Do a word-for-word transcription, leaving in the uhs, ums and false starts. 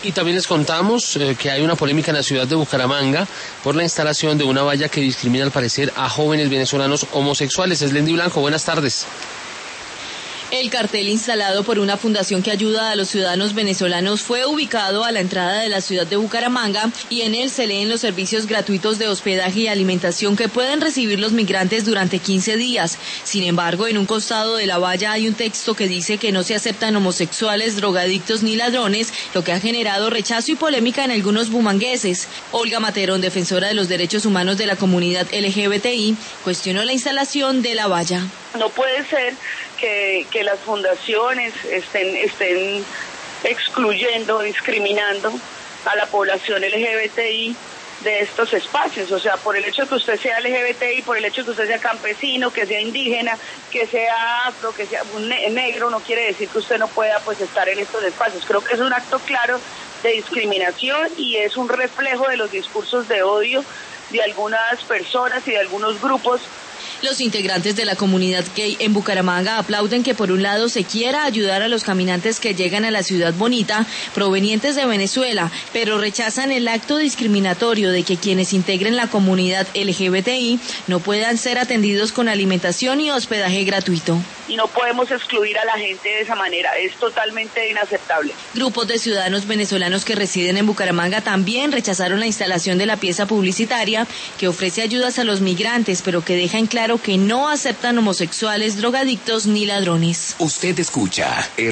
Y también les contamos eh, que hay una polémica en la ciudad de Bucaramanga por la instalación de una valla que discrimina al parecer a jóvenes venezolanos homosexuales. Eslendi Blanco, buenas tardes. El cartel instalado por una fundación que ayuda a los ciudadanos venezolanos fue ubicado a la entrada de la ciudad de Bucaramanga y en él se leen los servicios gratuitos de hospedaje y alimentación que pueden recibir los migrantes durante quince días. Sin embargo, en un costado de la valla hay un texto que dice que no se aceptan homosexuales, drogadictos ni ladrones, lo que ha generado rechazo y polémica en algunos bumangueses. Olga Materón, defensora de los derechos humanos de la comunidad L G B T I, cuestionó la instalación de la valla. No puede ser que, que las fundaciones estén, estén excluyendo, discriminando a la población L G B T I de estos espacios. O sea, por el hecho de que usted sea L G B T I, por el hecho de que usted sea campesino, que sea indígena, que sea afro, que sea un ne- negro, no quiere decir que usted no pueda pues estar en estos espacios. Creo que es un acto claro de discriminación y es un reflejo de los discursos de odio de algunas personas y de algunos grupos. Los integrantes de la comunidad gay en Bucaramanga aplauden que por un lado se quiera ayudar a los caminantes que llegan a la ciudad bonita provenientes de Venezuela, pero rechazan el acto discriminatorio de que quienes integren la comunidad L G B T I no puedan ser atendidos con alimentación y hospedaje gratuito. Y no podemos excluir a la gente de esa manera, es totalmente inaceptable. Grupos de ciudadanos venezolanos que residen en Bucaramanga también rechazaron la instalación de la pieza publicitaria que ofrece ayudas a los migrantes, pero que deja en claro que no aceptan homosexuales, drogadictos ni ladrones. Usted escucha